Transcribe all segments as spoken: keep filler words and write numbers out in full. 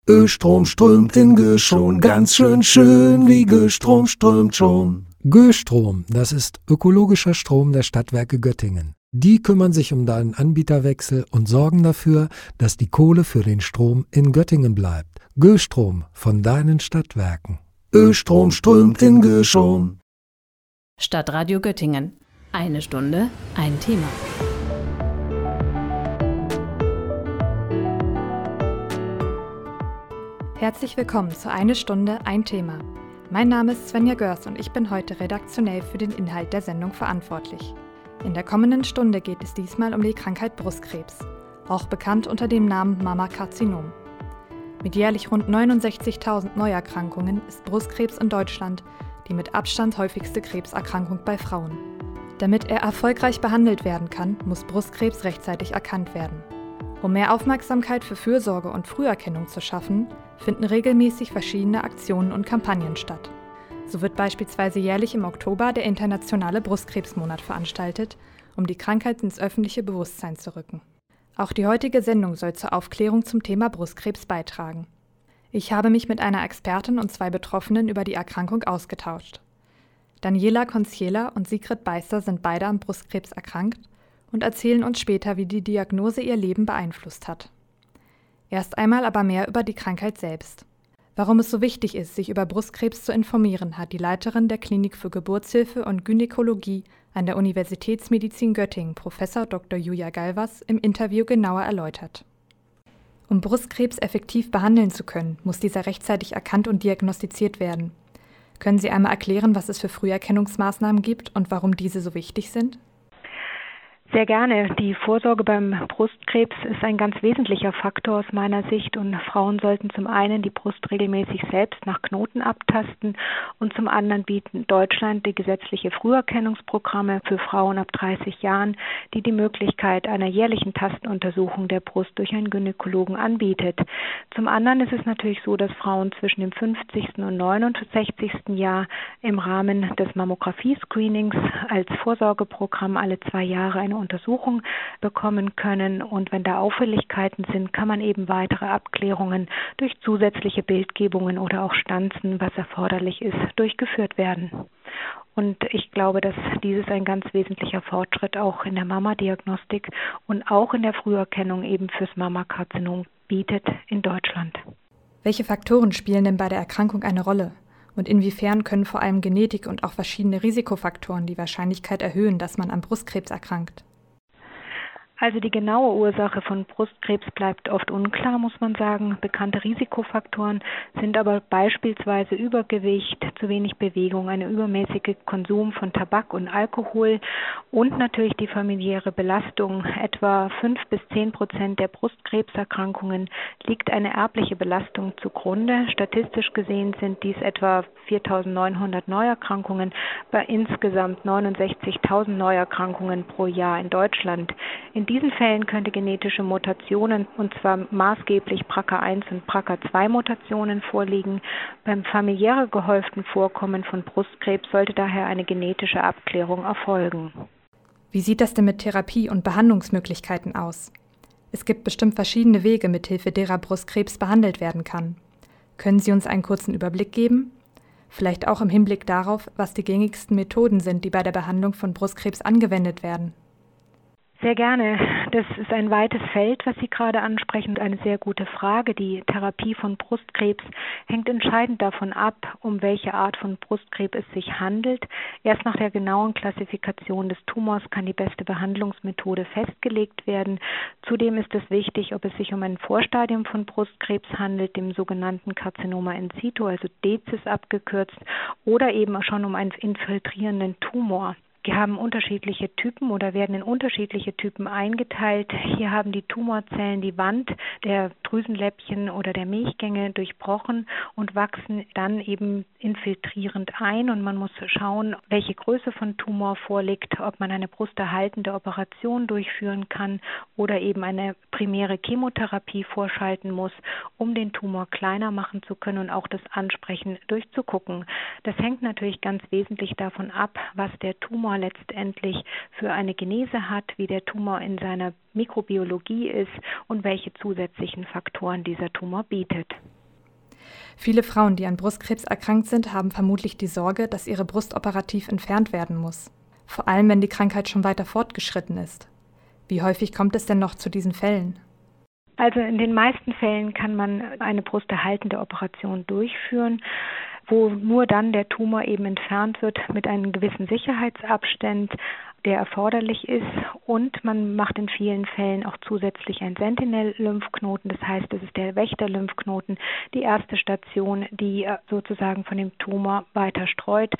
Östrom strömt in Göschon, ganz schön schön, wie Göstrom strömt schon. Göstrom, das ist ökologischer Strom der Stadtwerke Göttingen. Die kümmern sich um deinen Anbieterwechsel und sorgen dafür, dass die Kohle für den Strom in Göttingen bleibt. Göstrom von deinen Stadtwerken. Östrom strömt in Göschon. Stadtradio Göttingen. Eine Stunde, ein Thema. Herzlich willkommen zu Eine Stunde, ein Thema. Mein Name ist Svenja Görs und ich bin heute redaktionell für den Inhalt der Sendung verantwortlich. In der kommenden Stunde geht es diesmal um die Krankheit Brustkrebs, auch bekannt unter dem Namen Mammakarzinom. Mit jährlich rund neunundsechzigtausend Neuerkrankungen ist Brustkrebs in Deutschland die mit Abstand häufigste Krebserkrankung bei Frauen. Damit er erfolgreich behandelt werden kann, muss Brustkrebs rechtzeitig erkannt werden. Um mehr Aufmerksamkeit für Fürsorge und Früherkennung zu schaffen, finden regelmäßig verschiedene Aktionen und Kampagnen statt. So wird beispielsweise jährlich im Oktober der internationale Brustkrebsmonat veranstaltet, um die Krankheit ins öffentliche Bewusstsein zu rücken. Auch die heutige Sendung soll zur Aufklärung zum Thema Brustkrebs beitragen. Ich habe mich mit einer Expertin und zwei Betroffenen über die Erkrankung ausgetauscht. Daniela Konciela und Sigrid Beißer sind beide am Brustkrebs erkrankt und erzählen uns später, wie die Diagnose ihr Leben beeinflusst hat. Erst einmal aber mehr über die Krankheit selbst. Warum es so wichtig ist, sich über Brustkrebs zu informieren, hat die Leiterin der Klinik für Geburtshilfe und Gynäkologie an der Universitätsmedizin Göttingen, Professor Doktor Julia Galvas, im Interview genauer erläutert. Um Brustkrebs effektiv behandeln zu können, muss dieser rechtzeitig erkannt und diagnostiziert werden. Können Sie einmal erklären, was es für Früherkennungsmaßnahmen gibt und warum diese so wichtig sind? Sehr gerne. Die Vorsorge beim Brustkrebs ist ein ganz wesentlicher Faktor aus meiner Sicht und Frauen sollten zum einen die Brust regelmäßig selbst nach Knoten abtasten und zum anderen bieten Deutschland die gesetzliche Früherkennungsprogramme für Frauen ab dreißig Jahren, die die Möglichkeit einer jährlichen Tastenuntersuchung der Brust durch einen Gynäkologen anbietet. Zum anderen ist es natürlich so, dass Frauen zwischen dem fünfzigsten und neunundsechzigsten Jahr im Rahmen des Mammographie-Screenings als Vorsorgeprogramm alle zwei Jahre eine Untersuchung bekommen können und wenn da Auffälligkeiten sind, kann man eben weitere Abklärungen durch zusätzliche Bildgebungen oder auch Stanzen, was erforderlich ist, durchgeführt werden. Und ich glaube, dass dieses ein ganz wesentlicher Fortschritt auch in der Mama-Diagnostik und auch in der Früherkennung eben fürs Mammakarzinom bietet in Deutschland. Welche Faktoren spielen denn bei der Erkrankung eine Rolle? Und inwiefern können vor allem Genetik und auch verschiedene Risikofaktoren die Wahrscheinlichkeit erhöhen, dass man an Brustkrebs erkrankt? Also die genaue Ursache von Brustkrebs bleibt oft unklar, muss man sagen. Bekannte Risikofaktoren sind aber beispielsweise Übergewicht, zu wenig Bewegung, eine übermäßige Konsum von Tabak und Alkohol und natürlich die familiäre Belastung. Etwa fünf bis zehn Prozent der Brustkrebserkrankungen liegt eine erbliche Belastung zugrunde. Statistisch gesehen sind dies etwa viertausendneunhundert Neuerkrankungen bei insgesamt neunundsechzigtausend Neuerkrankungen pro Jahr in Deutschland. In diesen Fällen könnte genetische Mutationen, und zwar maßgeblich B R C A eins und B R C A zwei Mutationen vorliegen. Beim familiär gehäuften Vorkommen von Brustkrebs sollte daher eine genetische Abklärung erfolgen. Wie sieht das denn mit Therapie und Behandlungsmöglichkeiten aus? Es gibt bestimmt verschiedene Wege, mithilfe derer Brustkrebs behandelt werden kann. Können Sie uns einen kurzen Überblick geben? Vielleicht auch im Hinblick darauf, was die gängigsten Methoden sind, die bei der Behandlung von Brustkrebs angewendet werden. Sehr gerne. Das ist ein weites Feld, was Sie gerade ansprechen, und eine sehr gute Frage. Die Therapie von Brustkrebs hängt entscheidend davon ab, um welche Art von Brustkrebs es sich handelt. Erst nach der genauen Klassifikation des Tumors kann die beste Behandlungsmethode festgelegt werden. Zudem ist es wichtig, ob es sich um ein Vorstadium von Brustkrebs handelt, dem sogenannten Karzinoma in situ, also D C I S abgekürzt, oder eben schon um einen infiltrierenden Tumor. Die haben unterschiedliche Typen oder werden in unterschiedliche Typen eingeteilt. Hier haben die Tumorzellen die Wand der Drüsenläppchen oder der Milchgänge durchbrochen und wachsen dann eben infiltrierend ein. Und man muss schauen, welche Größe von Tumor vorliegt, ob man eine brusterhaltende Operation durchführen kann oder eben eine primäre Chemotherapie vorschalten muss, um den Tumor kleiner machen zu können und auch das Ansprechen durchzugucken. Das hängt natürlich ganz wesentlich davon ab, was der Tumor letztendlich für eine Genese hat, wie der Tumor in seiner Mikrobiologie ist und welche zusätzlichen Faktoren dieser Tumor bietet. Viele Frauen, die an Brustkrebs erkrankt sind, haben vermutlich die Sorge, dass ihre Brust operativ entfernt werden muss. Vor allem, wenn die Krankheit schon weiter fortgeschritten ist. Wie häufig kommt es denn noch zu diesen Fällen? Also in den meisten Fällen kann man eine brusterhaltende Operation durchführen, wo nur dann der Tumor eben entfernt wird mit einem gewissen Sicherheitsabstand, der erforderlich ist, und man macht in vielen Fällen auch zusätzlich einen Sentinel-Lymphknoten, das heißt, das ist der Wächter-Lymphknoten, die erste Station, die sozusagen von dem Tumor weiter streut,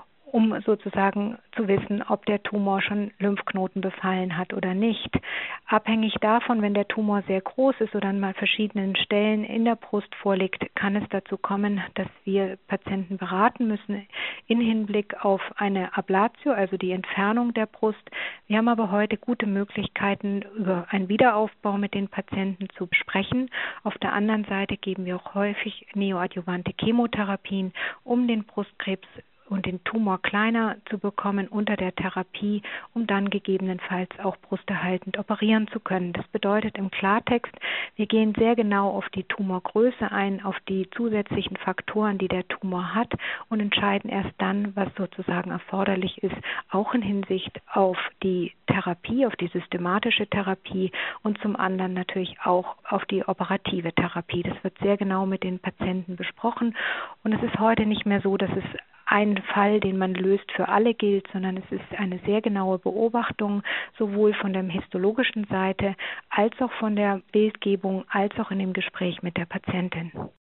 um sozusagen zu wissen, ob der Tumor schon Lymphknoten befallen hat oder nicht. Abhängig davon, wenn der Tumor sehr groß ist oder an mal verschiedenen Stellen in der Brust vorliegt, kann es dazu kommen, dass wir Patienten beraten müssen in Hinblick auf eine Ablatio, also die Entfernung der Brust. Wir haben aber heute gute Möglichkeiten, über einen Wiederaufbau mit den Patienten zu sprechen. Auf der anderen Seite geben wir auch häufig neoadjuvante Chemotherapien, um den Brustkrebs und den Tumor kleiner zu bekommen unter der Therapie, um dann gegebenenfalls auch brusterhaltend operieren zu können. Das bedeutet im Klartext, wir gehen sehr genau auf die Tumorgröße ein, auf die zusätzlichen Faktoren, die der Tumor hat, und entscheiden erst dann, was sozusagen erforderlich ist, auch in Hinsicht auf die Therapie, auf die systematische Therapie und zum anderen natürlich auch auf die operative Therapie. Das wird sehr genau mit den Patienten besprochen, und es ist heute nicht mehr so, dass es ein Fall, den man löst, für alle gilt, sondern es ist eine sehr genaue Beobachtung, sowohl von der histologischen Seite als auch von der Bildgebung, als auch in dem Gespräch mit der Patientin.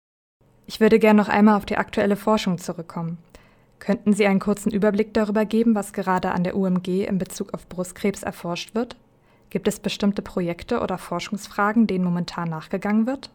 Ich würde gerne noch einmal auf die aktuelle Forschung zurückkommen. Könnten Sie einen kurzen Überblick darüber geben, was gerade an der U M G in Bezug auf Brustkrebs erforscht wird? Gibt es bestimmte Projekte oder Forschungsfragen, denen momentan nachgegangen wird?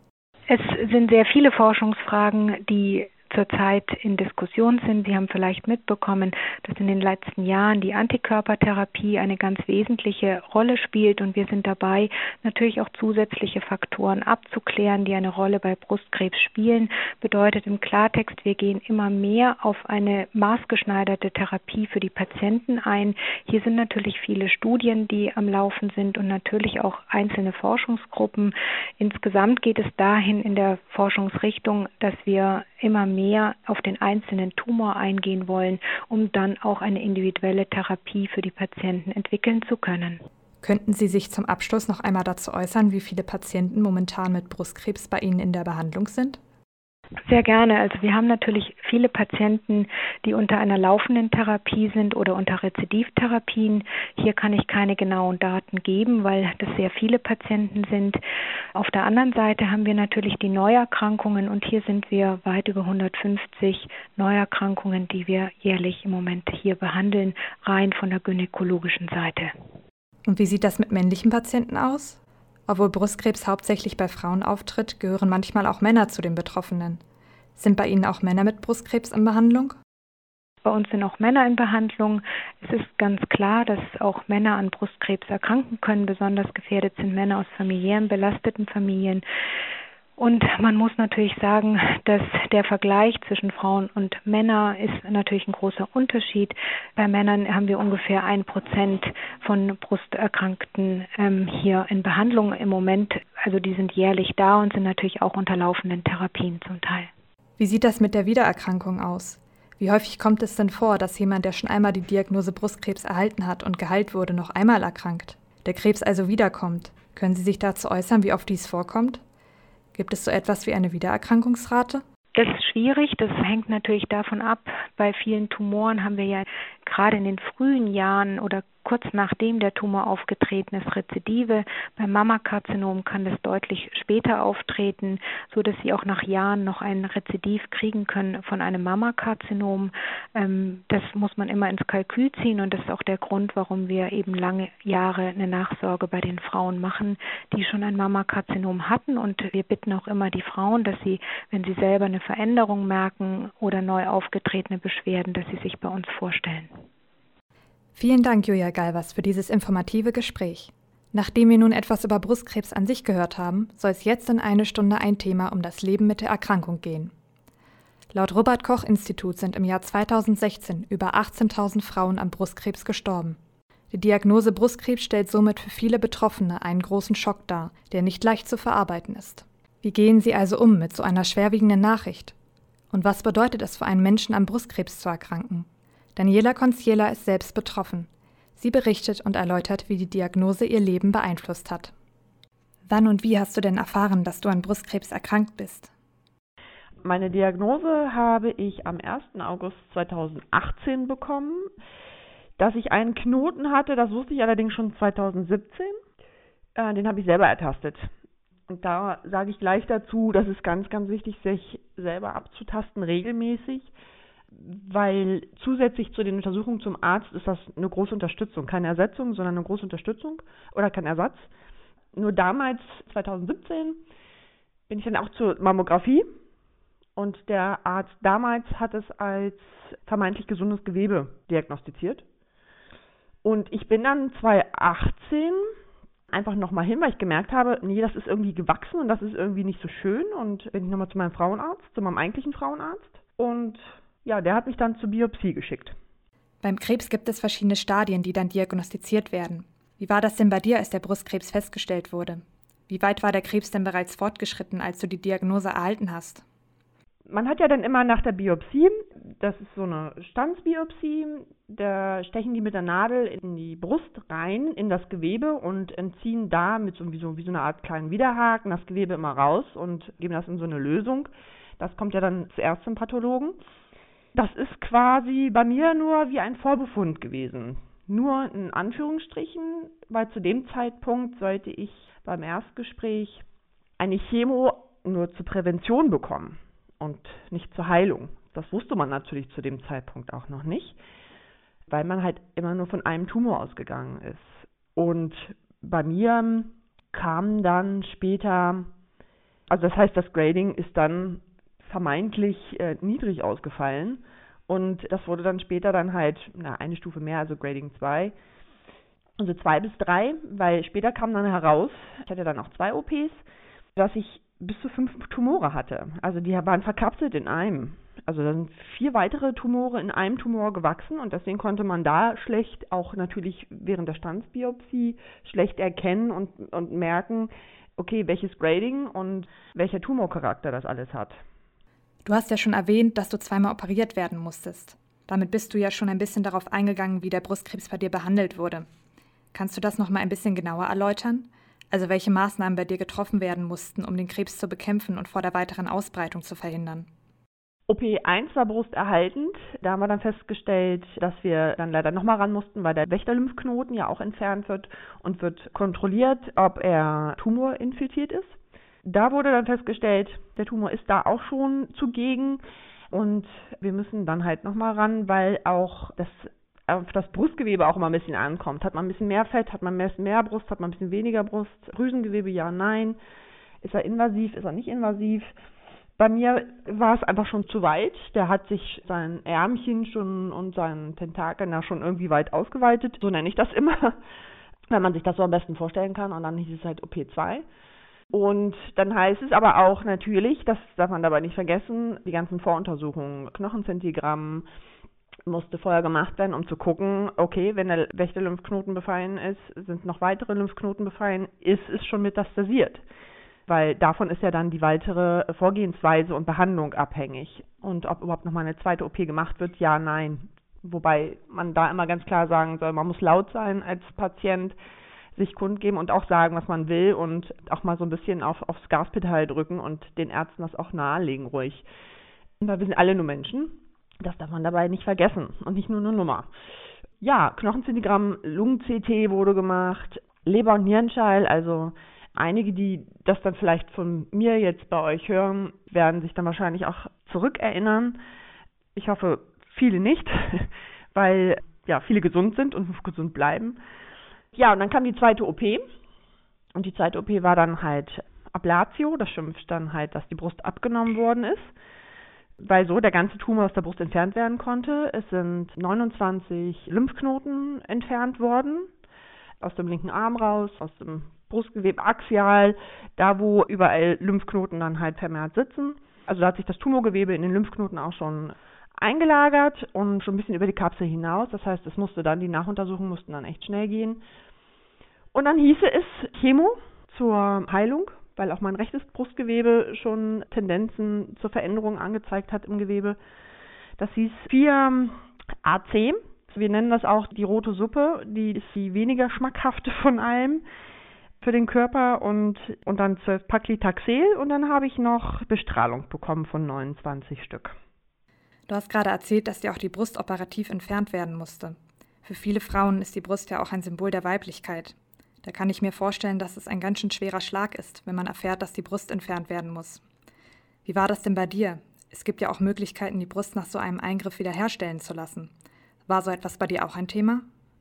Es sind sehr viele Forschungsfragen, die zurzeit in Diskussion sind. Sie haben vielleicht mitbekommen, dass in den letzten Jahren die Antikörpertherapie eine ganz wesentliche Rolle spielt, und wir sind dabei, natürlich auch zusätzliche Faktoren abzuklären, die eine Rolle bei Brustkrebs spielen. Bedeutet im Klartext, wir gehen immer mehr auf eine maßgeschneiderte Therapie für die Patienten ein. Hier sind natürlich viele Studien, die am Laufen sind, und natürlich auch einzelne Forschungsgruppen. Insgesamt geht es dahin in der Forschungsrichtung, dass wir immer mehr mehr auf den einzelnen Tumor eingehen wollen, um dann auch eine individuelle Therapie für die Patienten entwickeln zu können. Könnten Sie sich zum Abschluss noch einmal dazu äußern, wie viele Patienten momentan mit Brustkrebs bei Ihnen in der Behandlung sind? Sehr gerne. Also wir haben natürlich viele Patienten, die unter einer laufenden Therapie sind oder unter Rezidivtherapien. Hier kann ich keine genauen Daten geben, weil das sehr viele Patienten sind. Auf der anderen Seite haben wir natürlich die Neuerkrankungen, und hier sind wir weit über hundertfünfzig Neuerkrankungen, die wir jährlich im Moment hier behandeln, rein von der gynäkologischen Seite. Und wie sieht das mit männlichen Patienten aus? Obwohl Brustkrebs hauptsächlich bei Frauen auftritt, gehören manchmal auch Männer zu den Betroffenen. Sind bei Ihnen auch Männer mit Brustkrebs in Behandlung? Bei uns sind auch Männer in Behandlung. Es ist ganz klar, dass auch Männer an Brustkrebs erkranken können. Besonders gefährdet sind Männer aus familiären belasteten Familien. Und man muss natürlich sagen, dass der Vergleich zwischen Frauen und Männern ist natürlich ein großer Unterschied. Bei Männern haben wir ungefähr ein Prozent von Brusterkrankten ähm, hier in Behandlung im Moment. Also die sind jährlich da und sind natürlich auch unter laufenden Therapien zum Teil. Wie sieht das mit der Wiedererkrankung aus? Wie häufig kommt es denn vor, dass jemand, der schon einmal die Diagnose Brustkrebs erhalten hat und geheilt wurde, noch einmal erkrankt? Der Krebs also wiederkommt. Können Sie sich dazu äußern, wie oft dies vorkommt? Gibt es so etwas wie eine Wiedererkrankungsrate? Das ist schwierig. Das hängt natürlich davon ab. Bei vielen Tumoren haben wir ja gerade in den frühen Jahren oder kurz nachdem der Tumor aufgetreten ist, Rezidive. Beim Mammakarzinom kann das deutlich später auftreten, so dass Sie auch nach Jahren noch ein Rezidiv kriegen können von einem Mammakarzinom. Ähm, das muss man immer ins Kalkül ziehen, und das ist auch der Grund, warum wir eben lange Jahre eine Nachsorge bei den Frauen machen, die schon ein Mammakarzinom hatten. Und wir bitten auch immer die Frauen, dass sie, wenn sie selber eine Veränderung merken oder neu aufgetretene Beschwerden, dass sie sich bei uns vorstellen. Vielen Dank, Julia Galvas, für dieses informative Gespräch. Nachdem wir nun etwas über Brustkrebs an sich gehört haben, soll es jetzt in eine Stunde ein Thema um das Leben mit der Erkrankung gehen. Laut Robert-Koch-Institut sind im Jahr zweitausendsechzehn über achtzehntausend Frauen an Brustkrebs gestorben. Die Diagnose Brustkrebs stellt somit für viele Betroffene einen großen Schock dar, der nicht leicht zu verarbeiten ist. Wie gehen Sie also um mit so einer schwerwiegenden Nachricht? Und was bedeutet es für einen Menschen, an Brustkrebs zu erkranken? Daniela Conciela ist selbst betroffen. Sie berichtet und erläutert, wie die Diagnose ihr Leben beeinflusst hat. Wann und wie hast du denn erfahren, dass du an Brustkrebs erkrankt bist? Meine Diagnose habe ich am ersten August zweitausendachtzehn bekommen. Dass ich einen Knoten hatte, das wusste ich allerdings schon zweitausendsiebzehn. Äh, den habe ich selber ertastet. Und da sage ich gleich dazu, das ist ganz, ganz wichtig, sich selber abzutasten, regelmäßig, weil zusätzlich zu den Untersuchungen zum Arzt ist das eine große Unterstützung. Keine Ersetzung, sondern eine große Unterstützung oder kein Ersatz. Nur damals, zweitausendsiebzehn, bin ich dann auch zur Mammographie und der Arzt damals hat es als vermeintlich gesundes Gewebe diagnostiziert. Und ich bin dann zweitausendachtzehn einfach nochmal hin, weil ich gemerkt habe, nee, das ist irgendwie gewachsen und das ist irgendwie nicht so schön. Und bin ich nochmal zu meinem Frauenarzt, zu meinem eigentlichen Frauenarzt. Und ja, der hat mich dann zur Biopsie geschickt. Beim Krebs gibt es verschiedene Stadien, die dann diagnostiziert werden. Wie war das denn bei dir, als der Brustkrebs festgestellt wurde? Wie weit war der Krebs denn bereits fortgeschritten, als du die Diagnose erhalten hast? Man hat ja dann immer nach der Biopsie, das ist so eine Stanzbiopsie, da stechen die mit der Nadel in die Brust rein, in das Gewebe und entziehen da mit so wie, so wie so eine Art kleinen Widerhaken das Gewebe immer raus und geben das in so eine Lösung. Das kommt ja dann zuerst zum Pathologen. Das ist quasi bei mir nur wie ein Vorbefund gewesen. Nur in Anführungsstrichen, weil zu dem Zeitpunkt sollte ich beim Erstgespräch eine Chemo nur zur Prävention bekommen und nicht zur Heilung. Das wusste man natürlich zu dem Zeitpunkt auch noch nicht, weil man halt immer nur von einem Tumor ausgegangen ist. Und bei mir kam dann später, also das heißt, das Grading ist dann vermeintlich äh, niedrig ausgefallen und das wurde dann später dann halt na, eine Stufe mehr, also Grading zwei, also zwei bis drei, weil später kam dann heraus, ich hatte dann auch zwei O Ps, dass ich bis zu fünf Tumore hatte. Also die waren verkapselt in einem. Also dann vier weitere Tumore in einem Tumor gewachsen und deswegen konnte man da schlecht, auch natürlich während der Stanzbiopsie, schlecht erkennen und, und merken, okay, welches Grading und welcher Tumorcharakter das alles hat. Du hast ja schon erwähnt, dass du zweimal operiert werden musstest. Damit bist du ja schon ein bisschen darauf eingegangen, wie der Brustkrebs bei dir behandelt wurde. Kannst du das noch mal ein bisschen genauer erläutern? Also welche Maßnahmen bei dir getroffen werden mussten, um den Krebs zu bekämpfen und vor der weiteren Ausbreitung zu verhindern? O P eins war brusterhaltend. Da haben wir dann festgestellt, dass wir dann leider nochmal ran mussten, weil der Wächterlymphknoten ja auch entfernt wird und wird kontrolliert, ob er tumorinfiltriert ist. Da wurde dann festgestellt, der Tumor ist da auch schon zugegen und wir müssen dann halt nochmal ran, weil auch das auf das Brustgewebe auch immer ein bisschen ankommt. Hat man ein bisschen mehr Fett, hat man mehr, mehr Brust, hat man ein bisschen weniger Brust, Drüsengewebe, ja, nein. Ist er invasiv, ist er nicht invasiv? Bei mir war es einfach schon zu weit. Der hat sich sein Ärmchen schon und seinen Tentakeln da schon irgendwie weit ausgeweitet. So nenne ich das immer, wenn man sich das so am besten vorstellen kann. Und dann hieß es halt O P zwei. Und dann heißt es aber auch natürlich, das darf man dabei nicht vergessen, die ganzen Voruntersuchungen, Knochenzentigramm, musste vorher gemacht werden, um zu gucken, okay, wenn der Wächterlymphknoten befallen ist, sind noch weitere Lymphknoten befallen, ist es schon metastasiert. Weil davon ist ja dann die weitere Vorgehensweise und Behandlung abhängig. Und ob überhaupt nochmal eine zweite O P gemacht wird, ja, nein. Wobei man da immer ganz klar sagen soll, man muss laut sein als Patient, sich kundgeben und auch sagen, was man will und auch mal so ein bisschen auf, aufs Gaspedal drücken und den Ärzten das auch nahelegen ruhig. Weil wir sind alle nur Menschen. Das darf man dabei nicht vergessen und nicht nur eine Nummer. Ja, Knochenzentigramm, Lungen-C T wurde gemacht, Leber- und Nierenschall, also einige, die das dann vielleicht von mir jetzt bei euch hören, werden sich dann wahrscheinlich auch zurückerinnern. Ich hoffe, viele nicht, weil ja viele gesund sind und gesund bleiben. Ja, und dann kam die zweite O P und die zweite O P war dann halt Ablatio, das schimpft dann halt, dass die Brust abgenommen worden ist. Weil so der ganze Tumor aus der Brust entfernt werden konnte. Es sind neunundzwanzig Lymphknoten entfernt worden, aus dem linken Arm raus, aus dem Brustgewebe axial, da wo überall Lymphknoten dann halt vermehrt sitzen. Also da hat sich das Tumorgewebe in den Lymphknoten auch schon eingelagert und schon ein bisschen über die Kapsel hinaus. Das heißt, es musste dann, die Nachuntersuchungen mussten dann echt schnell gehen. Und dann hieße es Chemo zur Heilung weil auch mein rechtes Brustgewebe schon Tendenzen zur Veränderung angezeigt hat im Gewebe. Das hieß vier A C. Wir nennen das auch die rote Suppe. Die ist die weniger schmackhafte von allem für den Körper und, und dann zwölf Paclitaxel und dann habe ich noch Bestrahlung bekommen von neunundzwanzig Stück. Du hast gerade erzählt, dass dir auch die Brust operativ entfernt werden musste. Für viele Frauen ist die Brust ja auch ein Symbol der Weiblichkeit. Da kann ich mir vorstellen, dass es ein ganz schön schwerer Schlag ist, wenn man erfährt, dass die Brust entfernt werden muss. Wie war das denn bei dir? Es gibt ja auch Möglichkeiten, die Brust nach so einem Eingriff wiederherstellen zu lassen. War so etwas bei dir auch ein Thema?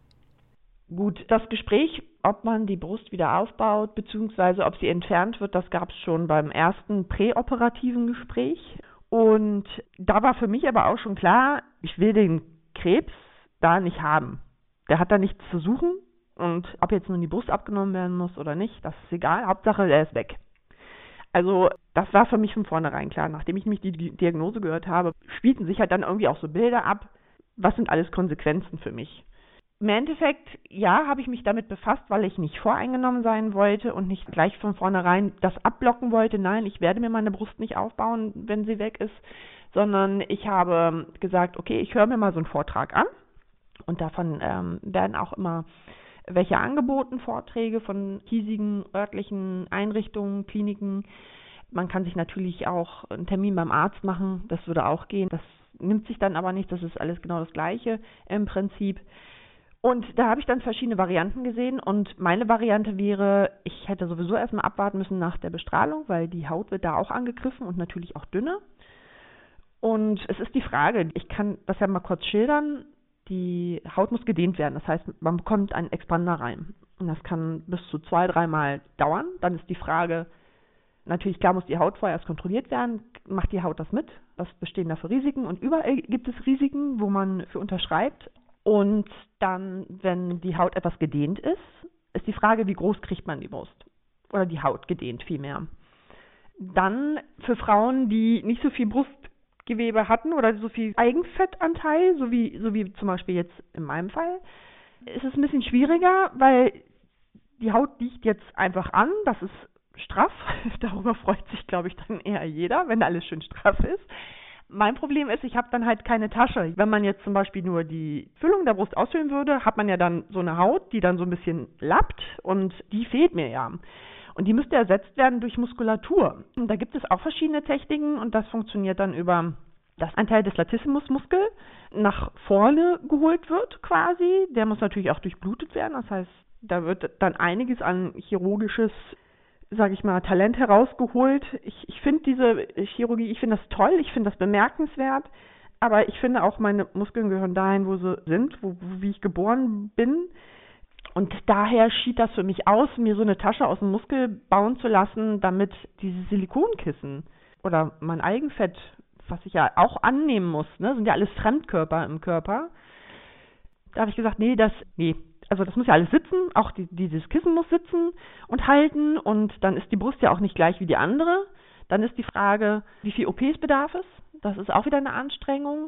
Gut, das Gespräch, ob man die Brust wieder aufbaut, beziehungsweise ob sie entfernt wird, das gab es schon beim ersten präoperativen Gespräch. Und da war für mich aber auch schon klar, ich will den Krebs da nicht haben. Der hat da nichts zu suchen und ob jetzt nun die Brust abgenommen werden muss oder nicht, das ist egal. Hauptsache, der ist weg. Also das war für mich von vornherein klar. Nachdem ich mich die Diagnose gehört habe, spielten sich halt dann irgendwie auch so Bilder ab. Was sind alles Konsequenzen für mich? Im Endeffekt, ja, habe ich mich damit befasst, weil ich nicht voreingenommen sein wollte und nicht gleich von vornherein das abblocken wollte. Nein, ich werde mir meine Brust nicht aufbauen, wenn sie weg ist, sondern ich habe gesagt, okay, ich höre mir mal so einen Vortrag an und davon ähm, werden auch immer welche angeboten, Vorträge von hiesigen örtlichen Einrichtungen, Kliniken. Man kann sich natürlich auch einen Termin beim Arzt machen, das würde auch gehen. Das nimmt sich dann aber nicht, das ist alles genau das Gleiche im Prinzip. Und da habe ich dann verschiedene Varianten gesehen und meine Variante wäre, ich hätte sowieso erstmal abwarten müssen nach der Bestrahlung, weil die Haut wird da auch angegriffen und natürlich auch dünner. Und es ist die Frage, ich kann das ja mal kurz schildern, die Haut muss gedehnt werden, das heißt, man bekommt einen Expander rein. Und das kann bis zu zwei, dreimal dauern. Dann ist die Frage, natürlich klar muss die Haut vorher erst kontrolliert werden, macht die Haut das mit? Was bestehen da für Risiken? Und überall gibt es Risiken, wo man für unterschreibt. Und dann, wenn die Haut etwas gedehnt ist, ist die Frage, wie groß kriegt man die Brust? Oder die Haut gedehnt vielmehr. Dann für Frauen, die nicht so viel Brustgewebe hatten oder so viel Eigenfettanteil, so wie, so wie zum Beispiel jetzt in meinem Fall, ist es ein bisschen schwieriger, weil die Haut liegt jetzt einfach an, das ist straff. Darüber freut sich, glaube ich, dann eher jeder, wenn alles schön straff ist. Mein Problem ist, ich habe dann halt keine Tasche. Wenn man jetzt zum Beispiel nur die Füllung der Brust ausfüllen würde, hat man ja dann so eine Haut, die dann so ein bisschen lappt und die fehlt mir ja. Und die müsste ersetzt werden durch Muskulatur. Und da gibt es auch verschiedene Techniken und das funktioniert dann über, dass ein Teil des Latissimusmuskel nach vorne geholt wird quasi. Der muss natürlich auch durchblutet werden, das heißt, da wird dann einiges an chirurgisches, sage ich mal, Talent herausgeholt. Ich, ich finde diese Chirurgie, ich finde das toll, ich finde das bemerkenswert, aber ich finde auch, meine Muskeln gehören dahin, wo sie sind, wo, wo wie ich geboren bin. Und daher schied das für mich aus, mir so eine Tasche aus dem Muskel bauen zu lassen, damit diese Silikonkissen oder mein Eigenfett, was ich ja auch annehmen muss, ne, sind ja alles Fremdkörper im Körper. Da habe ich gesagt, nee, das, nee, also das muss ja alles sitzen, auch die, dieses Kissen muss sitzen und halten und dann ist die Brust ja auch nicht gleich wie die andere. Dann ist die Frage, wie viel O Ps bedarf es? Das ist auch wieder eine Anstrengung.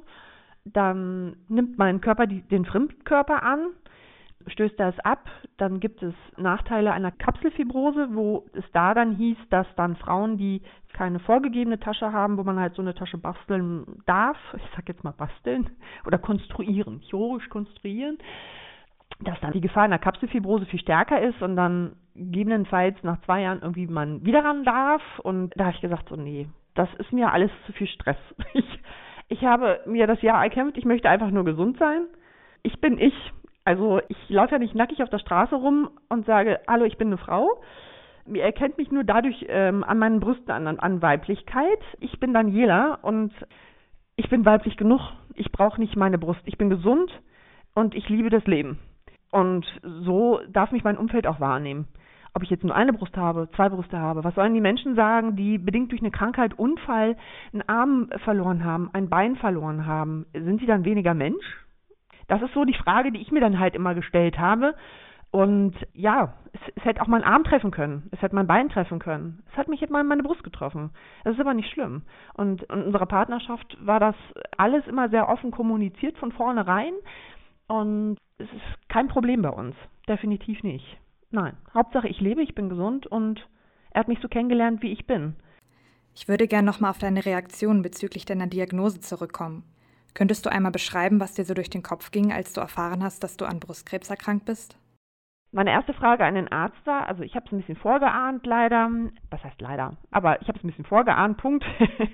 Dann nimmt mein Körper die, den Fremdkörper an, stößt das ab. Dann gibt es Nachteile einer Kapselfibrose, wo es da dann hieß, dass dann Frauen, die keine vorgegebene Tasche haben, wo man halt so eine Tasche basteln darf, ich sag jetzt mal basteln oder konstruieren, chirurgisch konstruieren, dass dann die Gefahr einer Kapselfibrose viel stärker ist und dann gegebenenfalls nach zwei Jahren irgendwie man wieder ran darf. Und da habe ich gesagt, so nee, das ist mir alles zu viel Stress. Ich, ich habe mir das Jahr erkämpft, ich möchte einfach nur gesund sein. Ich bin ich. Also ich laufe ja nicht nackig auf der Straße rum und sage, hallo, ich bin eine Frau. Ihr erkennt mich nur dadurch ähm, an meinen Brüsten, an, an Weiblichkeit. Ich bin Daniela und ich bin weiblich genug. Ich brauche nicht meine Brust. Ich bin gesund und ich liebe das Leben. Und so darf mich mein Umfeld auch wahrnehmen. Ob ich jetzt nur eine Brust habe, zwei Brüste habe, was sollen die Menschen sagen, die bedingt durch eine Krankheit, Unfall, einen Arm verloren haben, ein Bein verloren haben? Sind sie dann weniger Mensch? Das ist so die Frage, die ich mir dann halt immer gestellt habe. Und ja, es, es hätte auch meinen Arm treffen können, es hätte mein Bein treffen können. Es hat mich jetzt mal meine Brust getroffen. Das ist aber nicht schlimm. Und in unserer Partnerschaft war das alles immer sehr offen kommuniziert von vornherein. Und es ist kein Problem bei uns. Definitiv nicht. Nein. Hauptsache ich lebe, ich bin gesund und er hat mich so kennengelernt, wie ich bin. Ich würde gerne nochmal auf deine Reaktion bezüglich deiner Diagnose zurückkommen. Könntest du einmal beschreiben, was dir so durch den Kopf ging, als du erfahren hast, dass du an Brustkrebs erkrankt bist? Meine erste Frage an den Arzt war, also ich habe es ein bisschen vorgeahnt, leider. Was heißt leider? Aber ich habe es ein bisschen vorgeahnt, Punkt.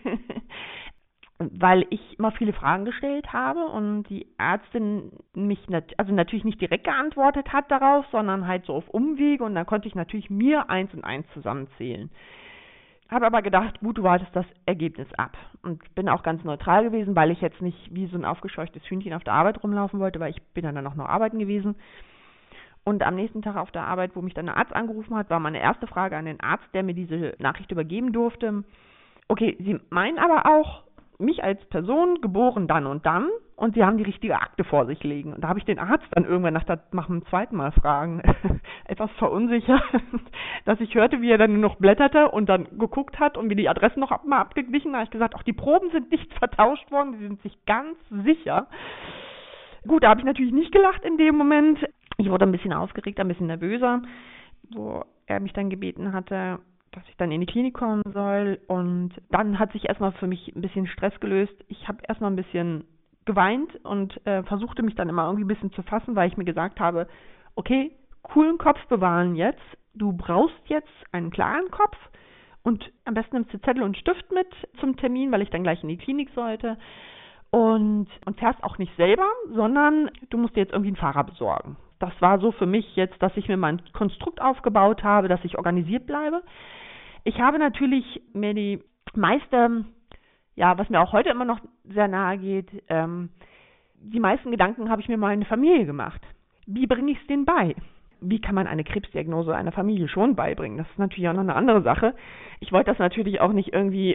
Weil ich immer viele Fragen gestellt habe und die Ärztin mich nat- also natürlich nicht direkt geantwortet hat darauf, sondern halt so auf Umwege, und dann konnte ich natürlich mir eins und eins zusammenzählen. Habe aber gedacht, gut, du wartest das Ergebnis ab, und bin auch ganz neutral gewesen, weil ich jetzt nicht wie so ein aufgescheuchtes Hühnchen auf der Arbeit rumlaufen wollte, weil ich bin dann auch noch arbeiten gewesen. Und am nächsten Tag auf der Arbeit, wo mich dann der Arzt angerufen hat, war meine erste Frage an den Arzt, der mir diese Nachricht übergeben durfte. Okay, Sie meinen aber auch mich als Person, geboren dann und dann, und Sie haben die richtige Akte vor sich liegen. Und da habe ich den Arzt dann irgendwann nach, nach dem zweiten Mal fragen, etwas verunsichert, dass ich hörte, wie er dann nur noch blätterte und dann geguckt hat und mir die Adressen noch ab, mal abgeglichen. Da habe ich gesagt, auch die Proben sind nicht vertauscht worden, sie sind sich ganz sicher. Gut, da habe ich natürlich nicht gelacht in dem Moment. Ich wurde ein bisschen aufgeregt, ein bisschen nervöser, wo er mich dann gebeten hatte, dass ich dann in die Klinik kommen soll, und dann hat sich erstmal für mich ein bisschen Stress gelöst. Ich habe erstmal ein bisschen geweint und äh, versuchte mich dann immer irgendwie ein bisschen zu fassen, weil ich mir gesagt habe, okay, coolen Kopf bewahren jetzt, du brauchst jetzt einen klaren Kopf, und am besten nimmst du Zettel und Stift mit zum Termin, weil ich dann gleich in die Klinik sollte, und, und fährst auch nicht selber, sondern du musst dir jetzt irgendwie einen Fahrer besorgen. Das war so für mich jetzt, dass ich mir mein Konstrukt aufgebaut habe, dass ich organisiert bleibe. Ich habe natürlich mir die meiste, ja, was mir auch heute immer noch sehr nahe geht, ähm, die meisten Gedanken habe ich mir meine Familie gemacht. Wie bringe ich es denen bei? Wie kann man eine Krebsdiagnose einer Familie schon beibringen? Das ist natürlich auch noch eine andere Sache. Ich wollte das natürlich auch nicht irgendwie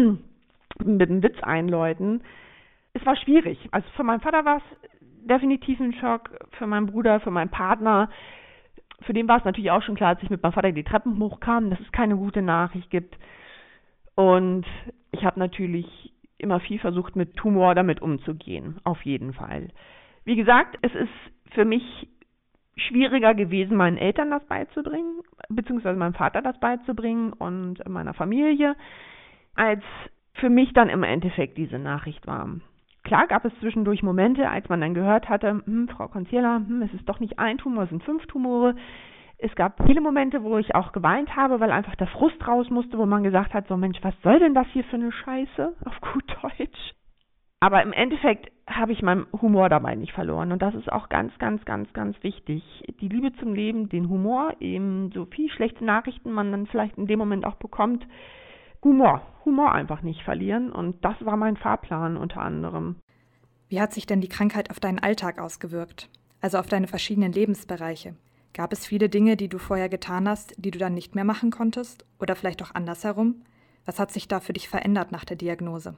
mit einem Witz einläuten. Es war schwierig. Also für meinen Vater war es definitiv ein Schock, für meinen Bruder, für meinen Partner. Für den war es natürlich auch schon klar, als ich mit meinem Vater die Treppen hochkam, dass es keine gute Nachricht gibt. Und ich habe natürlich immer viel versucht, mit Tumor damit umzugehen, auf jeden Fall. Wie gesagt, es ist für mich schwieriger gewesen, meinen Eltern das beizubringen, beziehungsweise meinem Vater das beizubringen und meiner Familie, als für mich dann im Endeffekt diese Nachricht war. Klar gab es zwischendurch Momente, als man dann gehört hatte, hm, Frau Konzierler, hm, es ist doch nicht ein Tumor, es sind fünf Tumore. Es gab viele Momente, wo ich auch geweint habe, weil einfach der Frust raus musste, wo man gesagt hat, so Mensch, was soll denn das hier für eine Scheiße, auf gut Deutsch. Aber im Endeffekt habe ich meinen Humor dabei nicht verloren, und das ist auch ganz, ganz, ganz, ganz wichtig. Die Liebe zum Leben, den Humor, eben so viel schlechte Nachrichten man dann vielleicht in dem Moment auch bekommt, Humor, Humor einfach nicht verlieren, und das war mein Fahrplan unter anderem. Wie hat sich denn die Krankheit auf deinen Alltag ausgewirkt? Also auf deine verschiedenen Lebensbereiche? Gab es viele Dinge, die du vorher getan hast, die du dann nicht mehr machen konntest? Oder vielleicht auch andersherum? Was hat sich da für dich verändert nach der Diagnose?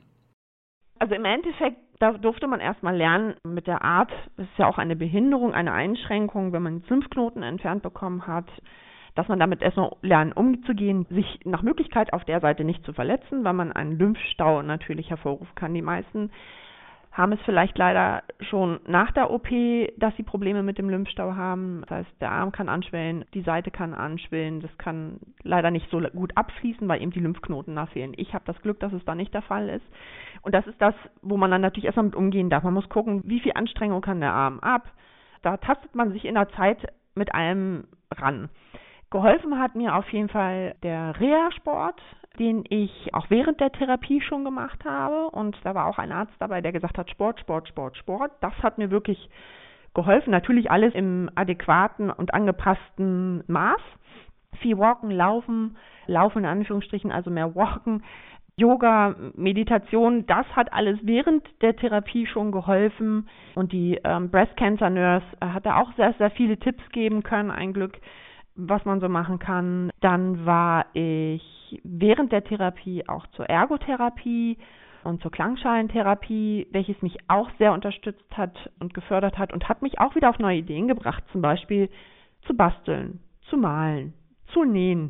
Also im Endeffekt, da durfte man erstmal lernen mit der Art, es ist ja auch eine Behinderung, eine Einschränkung, wenn man einen Lymphknoten entfernt bekommen hat, dass man damit erstmal lernen umzugehen, sich nach Möglichkeit auf der Seite nicht zu verletzen, weil man einen Lymphstau natürlich hervorrufen kann. Die meisten haben es vielleicht leider schon nach der O P, dass sie Probleme mit dem Lymphstau haben. Das heißt, der Arm kann anschwellen, die Seite kann anschwellen. Das kann leider nicht so gut abfließen, weil eben die Lymphknoten da fehlen. Ich habe das Glück, dass es da nicht der Fall ist. Und das ist das, wo man dann natürlich erstmal mit umgehen darf. Man muss gucken, wie viel Anstrengung kann der Arm ab. Da tastet man sich in der Zeit mit allem ran. Geholfen hat mir auf jeden Fall der Reha-Sport, den ich auch während der Therapie schon gemacht habe. Und da war auch ein Arzt dabei, der gesagt hat, Sport, Sport, Sport, Sport. Das hat mir wirklich geholfen. Natürlich alles im adäquaten und angepassten Maß. Viel Walken, Laufen, Laufen in Anführungsstrichen, also mehr Walken, Yoga, Meditation, das hat alles während der Therapie schon geholfen. Und die ähm, Breast Cancer Nurse hat da auch sehr, sehr viele Tipps geben können, ein Glück, was man so machen kann. Dann war ich während der Therapie auch zur Ergotherapie und zur Klangschalentherapie, welches mich auch sehr unterstützt hat und gefördert hat und hat mich auch wieder auf neue Ideen gebracht, zum Beispiel zu basteln, zu malen, zu nähen.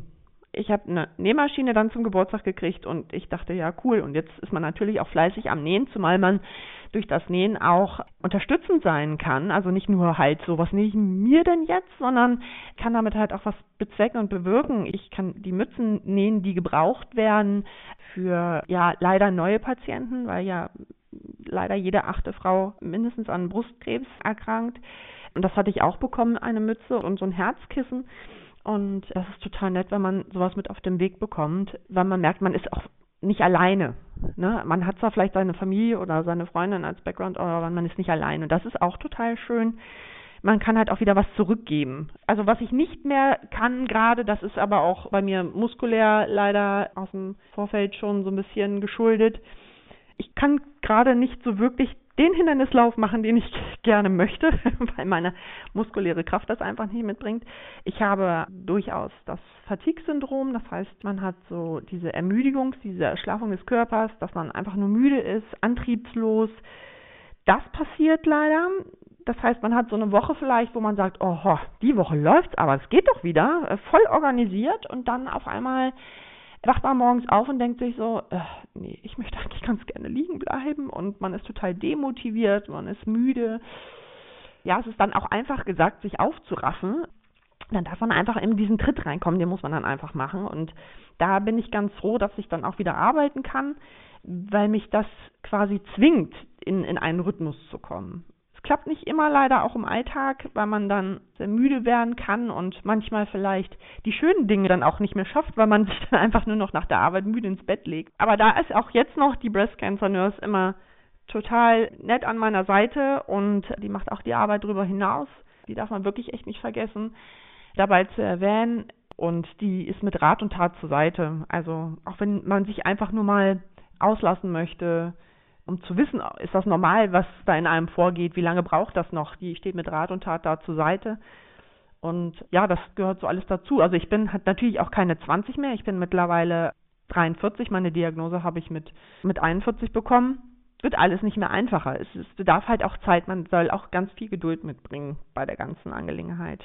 Ich habe eine Nähmaschine dann zum Geburtstag gekriegt und ich dachte, ja cool, und jetzt ist man natürlich auch fleißig am Nähen, zumal man durch das Nähen auch unterstützend sein kann. Also nicht nur halt so, was nähe ich mir denn jetzt, sondern kann damit halt auch was bezwecken und bewirken. Ich kann die Mützen nähen, die gebraucht werden für ja leider neue Patienten, weil ja leider jede achte Frau mindestens an Brustkrebs erkrankt. Und das hatte ich auch bekommen, eine Mütze und so ein Herzkissen. Und das ist total nett, wenn man sowas mit auf den Weg bekommt, weil man merkt, man ist auch nicht alleine. Ne? Man hat zwar vielleicht seine Familie oder seine Freundin als Background, aber man ist nicht alleine. Und das ist auch total schön. Man kann halt auch wieder was zurückgeben. Also was ich nicht mehr kann gerade, das ist aber auch bei mir muskulär leider aus dem Vorfeld schon so ein bisschen geschuldet. Ich kann gerade nicht so wirklich den Hindernislauf machen, den ich gerne möchte, weil meine muskuläre Kraft das einfach nicht mitbringt. Ich habe durchaus das Fatigue-Syndrom, das heißt, man hat so diese Ermüdigung, diese Erschlaffung des Körpers, dass man einfach nur müde ist, antriebslos. Das passiert leider. Das heißt, man hat so eine Woche vielleicht, wo man sagt, oh, die Woche läuft's, aber es geht doch wieder, voll organisiert, und dann auf einmal wacht man morgens auf und denkt sich so, äh, nee, ich möchte eigentlich ganz gerne liegen bleiben, und man ist total demotiviert, man ist müde. Ja, es ist dann auch einfach gesagt, sich aufzuraffen. Dann darf man einfach in diesen Tritt reinkommen, den muss man dann einfach machen, und da bin ich ganz froh, dass ich dann auch wieder arbeiten kann, weil mich das quasi zwingt, in, in einen Rhythmus zu kommen. Klappt nicht immer leider auch im Alltag, weil man dann sehr müde werden kann und manchmal vielleicht die schönen Dinge dann auch nicht mehr schafft, weil man sich dann einfach nur noch nach der Arbeit müde ins Bett legt. Aber da ist auch jetzt noch die Breast Cancer Nurse immer total nett an meiner Seite, und die macht auch die Arbeit darüber hinaus. Die darf man wirklich echt nicht vergessen, dabei zu erwähnen, und die ist mit Rat und Tat zur Seite. Also auch wenn man sich einfach nur mal auslassen möchte, um zu wissen, ist das normal, was da in einem vorgeht, wie lange braucht das noch? Die steht mit Rat und Tat da zur Seite. Und ja, das gehört so alles dazu. Also ich bin halt natürlich auch keine zwanzig mehr, ich bin mittlerweile dreiundvierzig, meine Diagnose habe ich mit, mit einundvierzig bekommen. Wird alles nicht mehr einfacher. Es, es bedarf halt auch Zeit, man soll auch ganz viel Geduld mitbringen bei der ganzen Angelegenheit.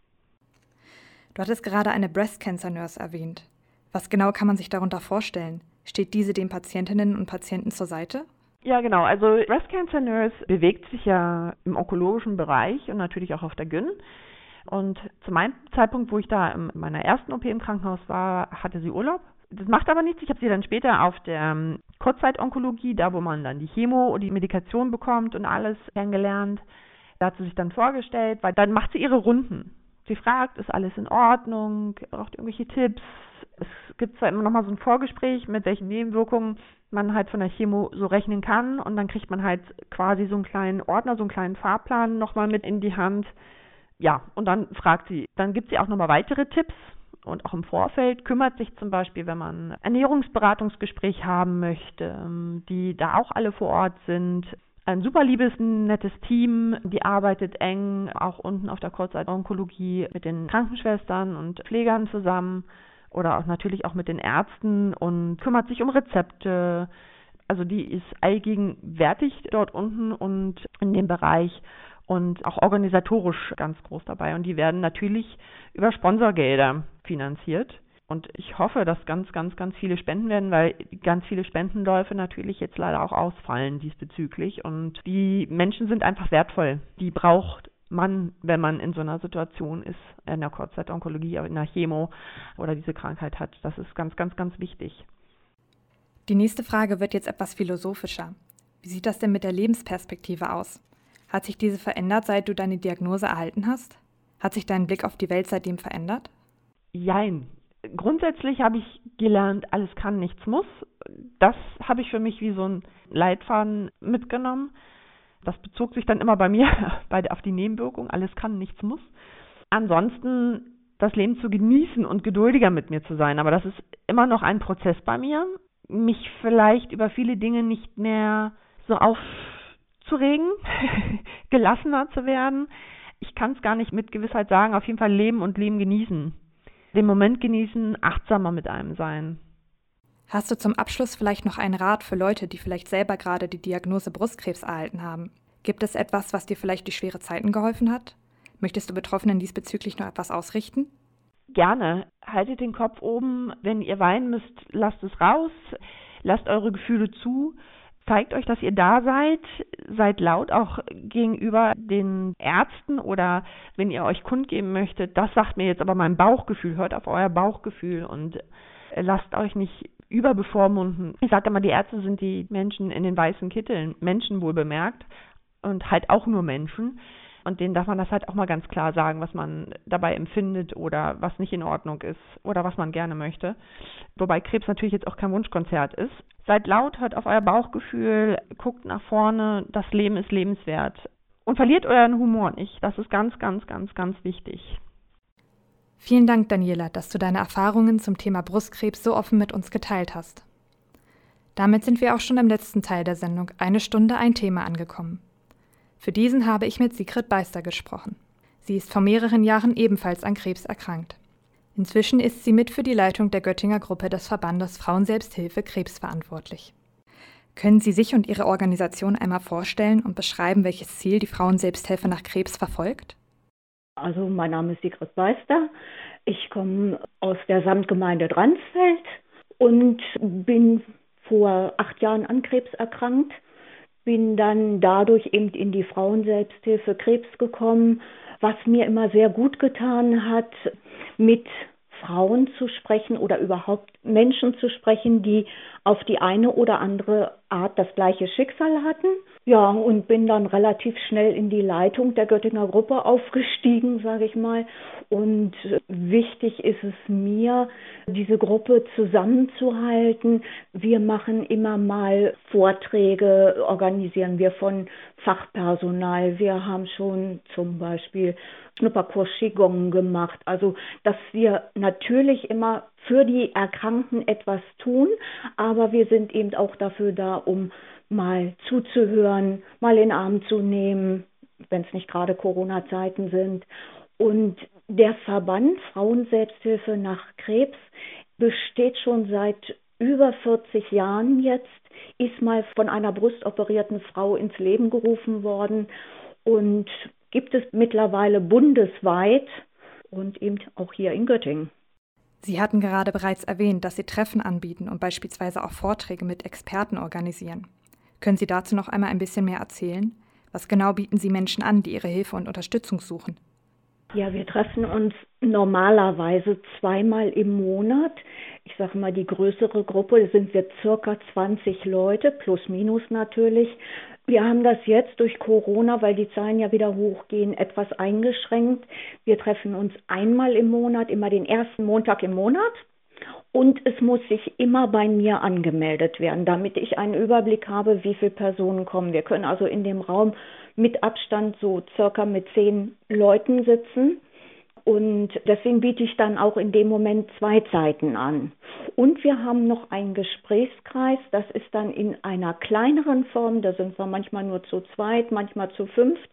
Du hattest gerade eine Breast Cancer Nurse erwähnt. Was genau kann man sich darunter vorstellen? Steht diese den Patientinnen und Patienten zur Seite? Ja, genau. Also Breast Cancer Nurse bewegt sich ja im onkologischen Bereich und natürlich auch auf der Gyn. Und zu meinem Zeitpunkt, wo ich da in meiner ersten O P im Krankenhaus war, hatte sie Urlaub. Das macht aber nichts. Ich habe sie dann später auf der Kurzzeit-Onkologie, da wo man dann die Chemo und die Medikation bekommt und alles, kennengelernt. Da hat sie sich dann vorgestellt, weil dann macht sie ihre Runden. Sie fragt, ist alles in Ordnung, braucht irgendwelche Tipps. Es gibt zwar immer noch mal so ein Vorgespräch, mit welchen Nebenwirkungen man halt von der Chemo so rechnen kann, und dann kriegt man halt quasi so einen kleinen Ordner, so einen kleinen Fahrplan nochmal mit in die Hand. Ja, und dann fragt sie. Dann gibt sie auch nochmal weitere Tipps, und auch im Vorfeld kümmert sich zum Beispiel, wenn man ein Ernährungsberatungsgespräch haben möchte, die da auch alle vor Ort sind. Ein super liebes, nettes Team, die arbeitet eng auch unten auf der Kurzzeit-Onkologie mit den Krankenschwestern und Pflegern zusammen oder auch natürlich auch mit den Ärzten und kümmert sich um Rezepte. Also die ist allgegenwärtig dort unten und in dem Bereich und auch organisatorisch ganz groß dabei. Und die werden natürlich über Sponsorgelder finanziert. Und ich hoffe, dass ganz, ganz, ganz viele spenden werden, weil ganz viele Spendenläufe natürlich jetzt leider auch ausfallen diesbezüglich. Und die Menschen sind einfach wertvoll. Die braucht man, wenn man in so einer Situation ist, in der Kurzzeit-Onkologie, in der Chemo oder diese Krankheit hat. Das ist ganz, ganz, ganz wichtig. Die nächste Frage wird jetzt etwas philosophischer. Wie sieht das denn mit der Lebensperspektive aus? Hat sich diese verändert, seit du deine Diagnose erhalten hast? Hat sich dein Blick auf die Welt seitdem verändert? Jein. Grundsätzlich habe ich gelernt, alles kann, nichts muss. Das habe ich für mich wie so ein Leitfaden mitgenommen. Das bezog sich dann immer bei mir bei, auf die Nebenwirkung. Alles kann, nichts muss. Ansonsten das Leben zu genießen und geduldiger mit mir zu sein. Aber das ist immer noch ein Prozess bei mir. Mich vielleicht über viele Dinge nicht mehr so aufzuregen, gelassener zu werden. Ich kann es gar nicht mit Gewissheit sagen. Auf jeden Fall leben und Leben genießen. Den Moment genießen, achtsamer mit einem sein. Hast du zum Abschluss vielleicht noch einen Rat für Leute, die vielleicht selber gerade die Diagnose Brustkrebs erhalten haben? Gibt es etwas, was dir vielleicht durch schwere Zeiten geholfen hat? Möchtest du Betroffenen diesbezüglich noch etwas ausrichten? Gerne. Haltet den Kopf oben. Wenn ihr weinen müsst, lasst es raus. Lasst eure Gefühle zu. Zeigt euch, dass ihr da seid. Seid laut auch gegenüber den Ärzten oder wenn ihr euch kundgeben möchtet, das sagt mir jetzt aber mein Bauchgefühl. Hört auf euer Bauchgefühl und lasst euch nicht überbevormunden. Ich sage immer, die Ärzte sind die Menschen in den weißen Kitteln. Menschen wohl bemerkt und halt auch nur Menschen. Und denen darf man das halt auch mal ganz klar sagen, was man dabei empfindet oder was nicht in Ordnung ist oder was man gerne möchte. Wobei Krebs natürlich jetzt auch kein Wunschkonzert ist. Seid laut, hört auf euer Bauchgefühl, guckt nach vorne, das Leben ist lebenswert. Und verliert euren Humor nicht. Das ist ganz, ganz, ganz, ganz wichtig. Vielen Dank, Daniela, dass du deine Erfahrungen zum Thema Brustkrebs so offen mit uns geteilt hast. Damit sind wir auch schon im letzten Teil der Sendung Eine Stunde, ein Thema angekommen. Für diesen habe ich mit Sigrid Beister gesprochen. Sie ist vor mehreren Jahren ebenfalls an Krebs erkrankt. Inzwischen ist sie mit für die Leitung der Göttinger Gruppe des Verbandes Frauenselbsthilfe Krebs verantwortlich. Können Sie sich und Ihre Organisation einmal vorstellen und beschreiben, welches Ziel die Frauenselbsthilfe nach Krebs verfolgt? Also mein Name ist Sigrid Beister. Ich komme aus der Samtgemeinde Dransfeld und bin vor acht Jahren an Krebs erkrankt. Bin dann dadurch eben in die Frauenselbsthilfe Krebs gekommen, was mir immer sehr gut getan hat, mit Frauen zu sprechen oder überhaupt Menschen zu sprechen, die auf die eine oder andere Art das gleiche Schicksal hatten. Ja, und bin dann relativ schnell in die Leitung der Göttinger Gruppe aufgestiegen, sage ich mal. Und wichtig ist es mir, diese Gruppe zusammenzuhalten. Wir machen immer mal Vorträge, organisieren wir von Fachpersonal. Wir haben schon zum Beispiel Schnupperkurs Qigong gemacht. Also, dass wir natürlich immer für die Erkrankten etwas tun, aber wir sind eben auch dafür da, um mal zuzuhören, mal in den Arm zu nehmen, wenn es nicht gerade Corona-Zeiten sind. Und der Verband Frauenselbsthilfe nach Krebs besteht schon seit über vierzig Jahren jetzt, ist mal von einer brustoperierten Frau ins Leben gerufen worden und gibt es mittlerweile bundesweit und eben auch hier in Göttingen. Sie hatten gerade bereits erwähnt, dass Sie Treffen anbieten und beispielsweise auch Vorträge mit Experten organisieren. Können Sie dazu noch einmal ein bisschen mehr erzählen? Was genau bieten Sie Menschen an, die Ihre Hilfe und Unterstützung suchen? Ja, wir treffen uns normalerweise zweimal im Monat. Ich sage mal, die größere Gruppe sind wir circa zwanzig Leute, plus minus natürlich. Wir haben das jetzt durch Corona, weil die Zahlen ja wieder hochgehen, etwas eingeschränkt. Wir treffen uns einmal im Monat, immer den ersten Montag im Monat. Und es muss sich immer bei mir angemeldet werden, damit ich einen Überblick habe, wie viele Personen kommen. Wir können also in dem Raum mit Abstand so circa mit zehn Leuten sitzen. Und deswegen biete ich dann auch in dem Moment zwei Zeiten an. Und wir haben noch einen Gesprächskreis, das ist dann in einer kleineren Form, da sind wir manchmal nur zu zweit, manchmal zu fünft.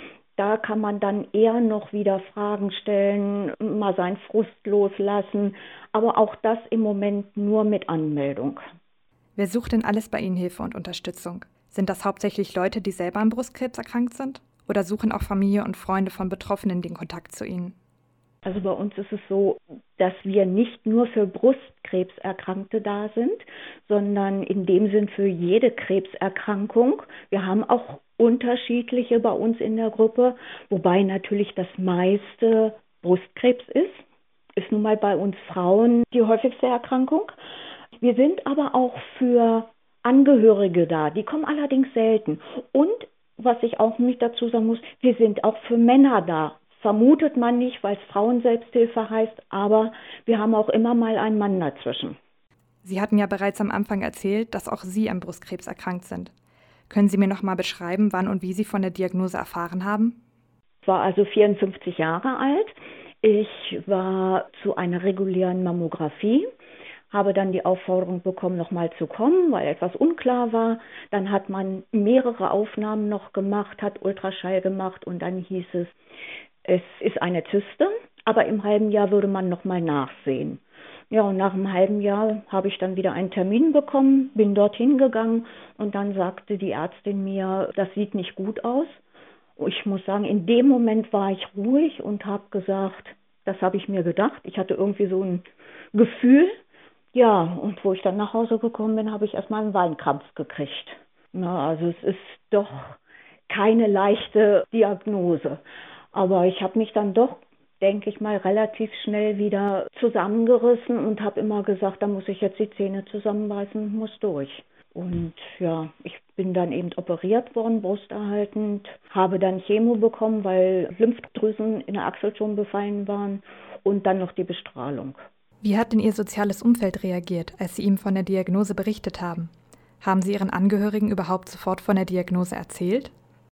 Da kann man dann eher noch wieder Fragen stellen, mal seinen Frust loslassen, aber auch das im Moment nur mit Anmeldung. Wer sucht denn alles bei Ihnen Hilfe und Unterstützung? Sind das hauptsächlich Leute, die selber an Brustkrebs erkrankt sind? Oder suchen auch Familie und Freunde von Betroffenen den Kontakt zu Ihnen? Also bei uns ist es so, dass wir nicht nur für Brustkrebserkrankte da sind, sondern in dem Sinn für jede Krebserkrankung. Wir haben auch unterschiedliche bei uns in der Gruppe, wobei natürlich das meiste Brustkrebs ist. Ist nun mal bei uns Frauen die häufigste Erkrankung. Wir sind aber auch für Angehörige da, die kommen allerdings selten. Und was ich auch nicht dazu sagen muss, wir sind auch für Männer da. Vermutet man nicht, weil es Frauenselbsthilfe heißt, aber wir haben auch immer mal einen Mann dazwischen. Sie hatten ja bereits am Anfang erzählt, dass auch Sie an Brustkrebs erkrankt sind. Können Sie mir noch mal beschreiben, wann und wie Sie von der Diagnose erfahren haben? Ich war also vierundfünfzig Jahre alt. Ich war zu einer regulären Mammographie, habe dann die Aufforderung bekommen, noch mal zu kommen, weil etwas unklar war. Dann hat man mehrere Aufnahmen noch gemacht, hat Ultraschall gemacht und dann hieß es, es ist eine Zyste, aber im halben Jahr würde man noch mal nachsehen. Ja, und nach einem halben Jahr habe ich dann wieder einen Termin bekommen, bin dorthin gegangen und dann sagte die Ärztin mir, das sieht nicht gut aus. Ich muss sagen, in dem Moment war ich ruhig und habe gesagt, Das habe ich mir gedacht. Ich hatte irgendwie so ein Gefühl. Ja, und wo ich dann nach Hause gekommen bin, habe ich erstmal einen Weinkrampf gekriegt. Na, also es ist doch keine leichte Diagnose. Aber ich habe mich dann doch, denke ich mal, relativ schnell wieder zusammengerissen und habe immer gesagt, da muss ich jetzt die Zähne zusammenbeißen, muss durch. Und ja, ich bin dann eben operiert worden, brusterhaltend, habe dann Chemo bekommen, weil Lymphdrüsen in der Achsel schon befallen waren und dann noch die Bestrahlung. Wie hat denn Ihr soziales Umfeld reagiert, als Sie ihm von der Diagnose berichtet haben? Haben Sie Ihren Angehörigen überhaupt sofort von der Diagnose erzählt?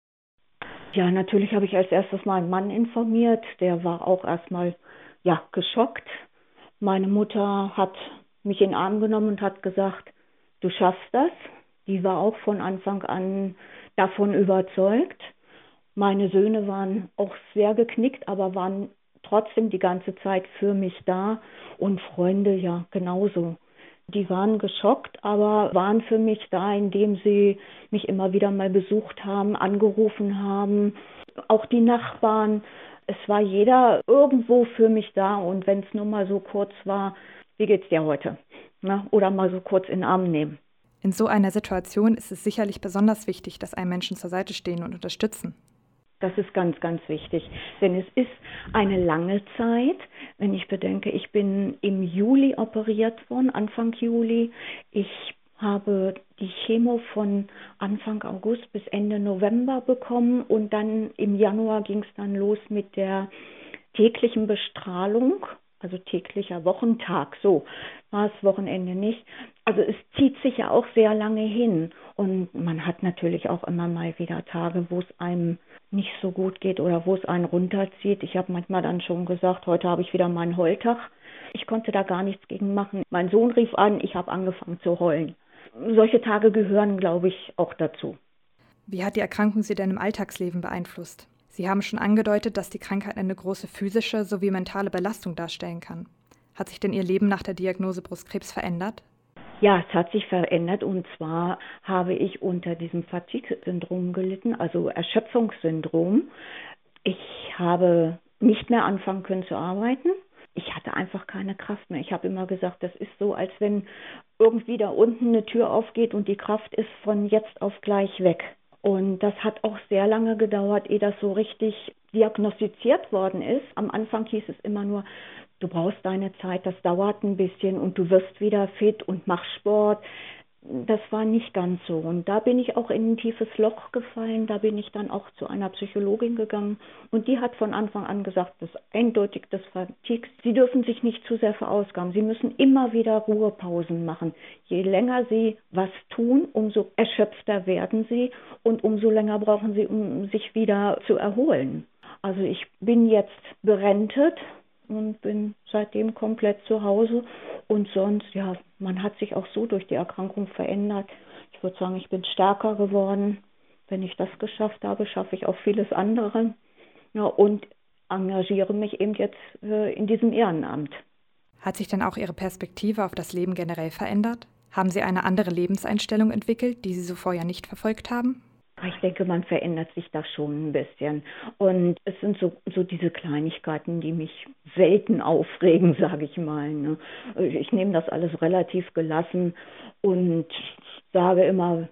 Ja, natürlich habe ich als erstes meinen Mann informiert. Der war auch erstmal ja, geschockt. Meine Mutter hat mich in den Arm genommen und hat gesagt, du schaffst das. Die war auch von Anfang an davon überzeugt. Meine Söhne waren auch sehr geknickt, aber waren trotzdem die ganze Zeit für mich da. Und Freunde ja genauso. Die waren geschockt, aber waren für mich da, indem sie mich immer wieder mal besucht haben, angerufen haben. Auch die Nachbarn. Es war jeder irgendwo für mich da. Und wenn es nur mal so kurz war, wie geht's dir heute? Na, oder mal so kurz in den Arm nehmen. In so einer Situation ist es sicherlich besonders wichtig, dass einem Menschen zur Seite stehen und unterstützen. Das ist ganz, ganz wichtig, denn es ist eine lange Zeit. Wenn ich bedenke, ich bin im Juli operiert worden, Anfang Juli. Ich habe die Chemo von Anfang August bis Ende November bekommen und dann im Januar ging es dann los mit der täglichen Bestrahlung, also täglicher Wochentag, so war es Wochenende nicht. Also es zieht sich ja auch sehr lange hin und man hat natürlich auch immer mal wieder Tage, wo es einem nicht so gut geht oder wo es einen runterzieht. Ich habe manchmal dann schon gesagt, heute habe ich wieder meinen Heultag. Ich konnte da gar nichts gegen machen. Mein Sohn rief an, ich habe angefangen zu heulen. Solche Tage gehören, glaube ich, auch dazu. Wie hat die Erkrankung Sie denn im Alltagsleben beeinflusst? Sie haben schon angedeutet, dass die Krankheit eine große physische sowie mentale Belastung darstellen kann. Hat sich denn Ihr Leben nach der Diagnose Brustkrebs verändert? Ja, es hat sich verändert und zwar habe ich unter diesem Fatigue-Syndrom gelitten, also Erschöpfungssyndrom. Ich habe nicht mehr anfangen können zu arbeiten. Ich hatte einfach keine Kraft mehr. Ich habe immer gesagt, das ist so, als wenn irgendwie da unten eine Tür aufgeht und die Kraft ist von jetzt auf gleich weg. Und das hat auch sehr lange gedauert, ehe das so richtig diagnostiziert worden ist. Am Anfang hieß es immer nur, du brauchst deine Zeit, das dauert ein bisschen und du wirst wieder fit und machst Sport. Das war nicht ganz so. Und da bin ich auch in ein tiefes Loch gefallen. Da bin ich dann auch zu einer Psychologin gegangen. Und die hat von Anfang an gesagt, das ist eindeutig das Fatigue. Sie dürfen sich nicht zu sehr verausgaben. Sie müssen immer wieder Ruhepausen machen. Je länger Sie was tun, umso erschöpfter werden Sie. Und umso länger brauchen Sie, um sich wieder zu erholen. Also ich bin jetzt berentet und bin seitdem komplett zu Hause. Und sonst, ja, man hat sich auch so durch die Erkrankung verändert. Ich würde sagen, ich bin stärker geworden. Wenn ich das geschafft habe, schaffe ich auch vieles andere. Ja, und engagiere mich eben jetzt äh, in diesem Ehrenamt. Hat sich dann auch Ihre Perspektive auf das Leben generell verändert? Haben Sie eine andere Lebenseinstellung entwickelt, die Sie so vorher nicht verfolgt haben? Ich denke, man verändert sich da schon ein bisschen. Und es sind so, so diese Kleinigkeiten, die mich selten aufregen, sage ich mal. Ne? Ich nehme das alles relativ gelassen und sage immer,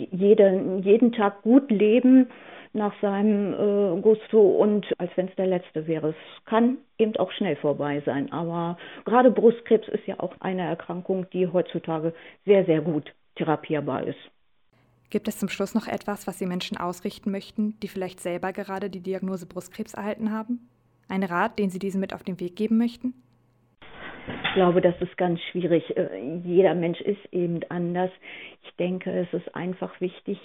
jede, jeden Tag gut leben nach seinem äh, Gusto und als wenn es der letzte wäre. Es kann eben auch schnell vorbei sein. Aber gerade Brustkrebs ist ja auch eine Erkrankung, die heutzutage sehr, sehr gut therapierbar ist. Gibt es zum Schluss noch etwas, was Sie Menschen ausrichten möchten, die vielleicht selber gerade die Diagnose Brustkrebs erhalten haben? Ein Rat, den Sie diesen mit auf den Weg geben möchten? Ich glaube, das ist ganz schwierig. Jeder Mensch ist eben anders. Ich denke, es ist einfach wichtig,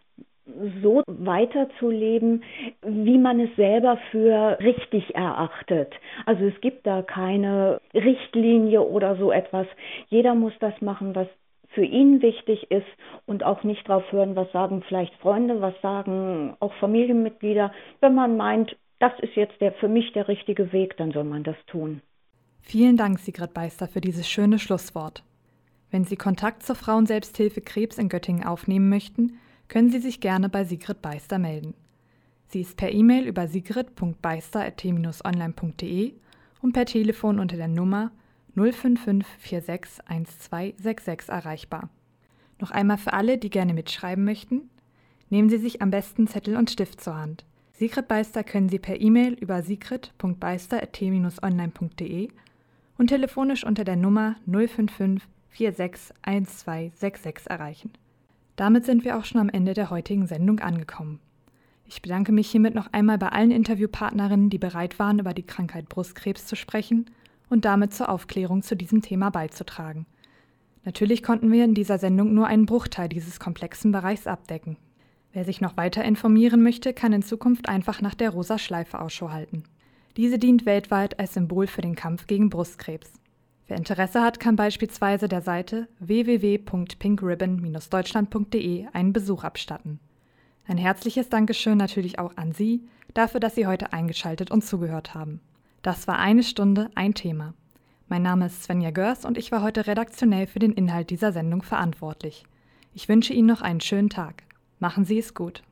so weiterzuleben, wie man es selber für richtig erachtet. Also es gibt da keine Richtlinie oder so etwas. Jeder muss das machen, was für ihn wichtig ist und auch nicht darauf hören, was sagen vielleicht Freunde, was sagen auch Familienmitglieder. Wenn man meint, das ist jetzt der, für mich der richtige Weg, dann soll man das tun. Vielen Dank, Sigrid Beister, für dieses schöne Schlusswort. Wenn Sie Kontakt zur Frauenselbsthilfe Krebs in Göttingen aufnehmen möchten, können Sie sich gerne bei Sigrid Beister melden. Sie ist per E-Mail über sigrid punkt beister at t bindestrich online punkt de und per Telefon unter der Nummer null fünf fünf vier sechs eins zwei sechs sechs erreichbar. Noch einmal für alle, die gerne mitschreiben möchten: Nehmen Sie sich am besten Zettel und Stift zur Hand. Sigrid Beister können Sie per E-Mail über sigrid punkt beister at t bindestrich online punkt de und telefonisch unter der Nummer null fünf fünf vier sechs eins zwei sechs sechs erreichen. Damit sind wir auch schon am Ende der heutigen Sendung angekommen. Ich bedanke mich hiermit noch einmal bei allen Interviewpartnerinnen, die bereit waren, über die Krankheit Brustkrebs zu sprechen und damit zur Aufklärung zu diesem Thema beizutragen. Natürlich konnten wir in dieser Sendung nur einen Bruchteil dieses komplexen Bereichs abdecken. Wer sich noch weiter informieren möchte, kann in Zukunft einfach nach der rosa Schleife Ausschau halten. Diese dient weltweit als Symbol für den Kampf gegen Brustkrebs. Wer Interesse hat, kann beispielsweise der Seite w w w punkt pink ribbon Bindestrich deutschland punkt de einen Besuch abstatten. Ein herzliches Dankeschön natürlich auch an Sie dafür, dass Sie heute eingeschaltet und zugehört haben. Das war eine Stunde, ein Thema. Mein Name ist Svenja Görs und ich war heute redaktionell für den Inhalt dieser Sendung verantwortlich. Ich wünsche Ihnen noch einen schönen Tag. Machen Sie es gut.